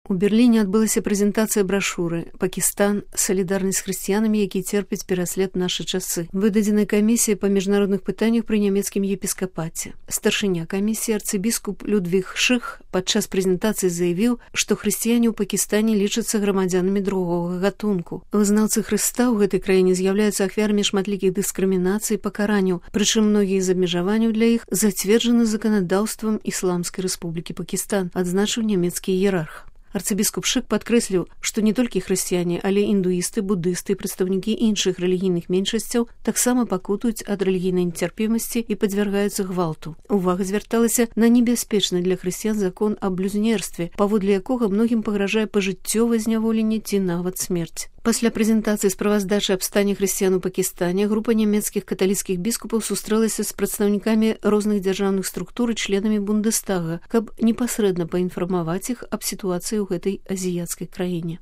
У Берліне адбылася прэзентацыя брашуры «Пакістан. Салідарнасць з хрысціянамі, які церпяць пераслед нашы часы», выдадзенай камісіяй па міжнародных пытаннях пры нямецкім епіскапаце. Старшыня камісіі арцыбіскуп Людвіг Шых падчас прэзентацыі заявіў, што хрысціяне ў Пакістане лічацца грамадзянамі другога гатунку. Вызнаўцы Хрыста ў гэтай краіне з'яўляюцца ахвярамі шматлікіх дыскрымінацый і пакаранняў, прычым многія з абмежаванняў для іх зацверджаны заканадаўствам Ісламскай Рэспублікі Пакістан, адзначыў нямецкі іерарх. Арцыбіскуп Шык падкрэсліў, што не толькі хрысціяне, але індуісты, буддысты і прадстаўнікі іншых рэлігійных меншасцяў таксама пакутуюць ад рэлігійнай нецярпімасці і падвяргаюцца гвалту. Увага звярталася на небяспечны для хрысціян закон аб блюзнерстве, паводле якога многім пагражае пажыццёвае зняволенне ці нават смерць. Пасля прэзентацыі справаздачы аб стане хрысціян у Пакістане група нямецкіх каталіцкіх біскупаў сустрэлася з прадстаўнікамі розных дзяржаўных структур і членамі Бундестага, каб непасрэдна паінфармаваць іх аб сітуацыі ў гэтай азіяцкай краіне.